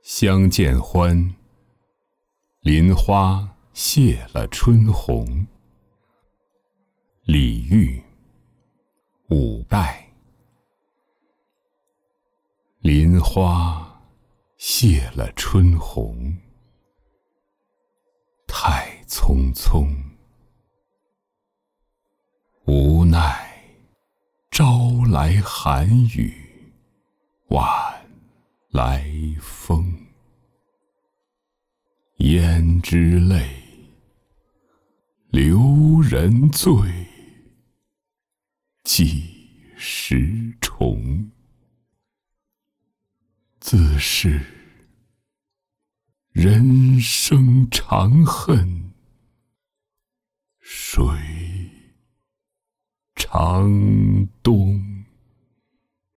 相见欢，林花谢了春红。李煜，五代。林花谢了春红，太匆匆。无奈朝来寒雨，晚来风。胭脂泪，留人醉，几时重？自是人生长恨水长东。